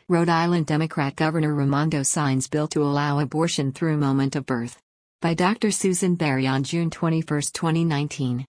Rhode Island Democrat Governor Raimondo signs bill to allow abortion through moment of birth. By Dr. Susan Berry on June 21, 2019.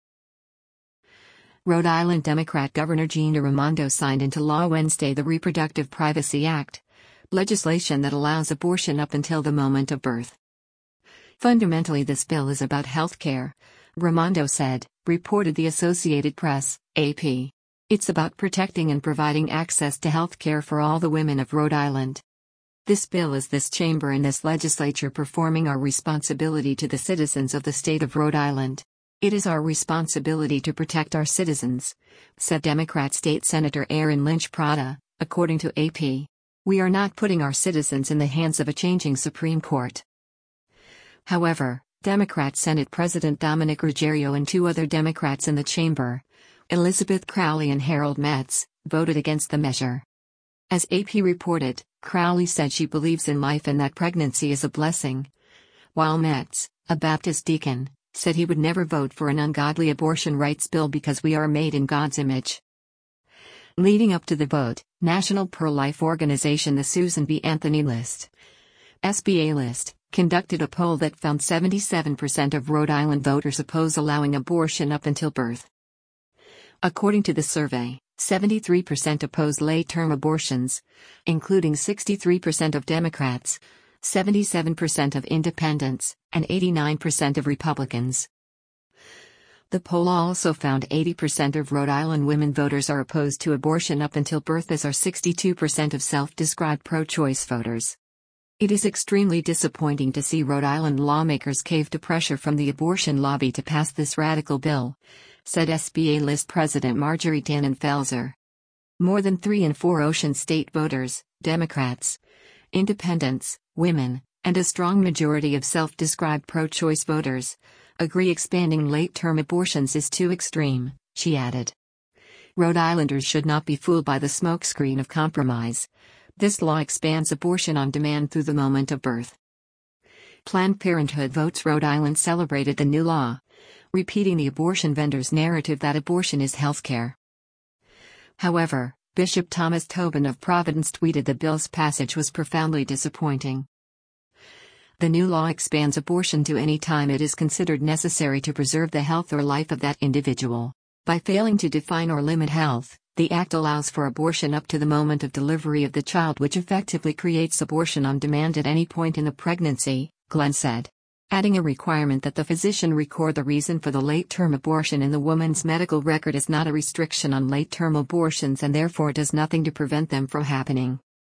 Rhode Island Democrat Governor Gina Raimondo signed into law Wednesday the Reproductive Privacy Act, legislation that allows abortion up until the moment of birth. Fundamentally, this bill is about health care, Raimondo said, reported the Associated Press, AP. It's about protecting and providing access to health care for all the women of Rhode Island. This bill is this chamber and this legislature performing our responsibility to the citizens of the state of Rhode Island. It is our responsibility to protect our citizens, said Democrat State Senator Erin Lynch Prada, according to AP. We are not putting our citizens in the hands of a changing Supreme Court. However, Democrat Senate President Dominic Ruggerio and two other Democrats in the chamber, Elizabeth Crowley and Harold Metz, voted against the measure. As AP reported, Crowley said she believes in life and that pregnancy is a blessing, while Metz, a Baptist deacon, said he would never vote for an ungodly abortion rights bill because we are made in God's image. Leading up to the vote, National Pro-Life Organization the Susan B. Anthony List, SBA List, conducted a poll that found 77% of Rhode Island voters oppose allowing abortion up until birth. According to the survey, 73% oppose late-term abortions, including 63% of Democrats, 77% of independents, and 89% of Republicans. The poll also found 80% of Rhode Island women voters are opposed to abortion up until birth, as are 62% of self-described pro-choice voters. It is extremely disappointing to see Rhode Island lawmakers cave to pressure from the abortion lobby to pass this radical bill, said SBA List President Marjorie Tannen Felser. More than 3 in 4 Ocean State voters, Democrats, independents, women, and a strong majority of self-described pro-choice voters, agree expanding late-term abortions is too extreme, she added. Rhode Islanders should not be fooled by the smokescreen of compromise. This law expands abortion on demand through the moment of birth. Planned Parenthood Votes Rhode Island celebrated the new law, repeating the abortion vendor's narrative that abortion is health care. However, Bishop Thomas Tobin of Providence tweeted the bill's passage was profoundly disappointing. The new law expands abortion to any time it is considered necessary to preserve the health or life of that individual. By failing to define or limit health, the act allows for abortion up to the moment of delivery of the child, which effectively creates abortion on demand at any point in the pregnancy, Glenn said. Adding a requirement that the physician record the reason for the late-term abortion in the woman's medical record is not a restriction on late-term abortions and therefore does nothing to prevent them from happening.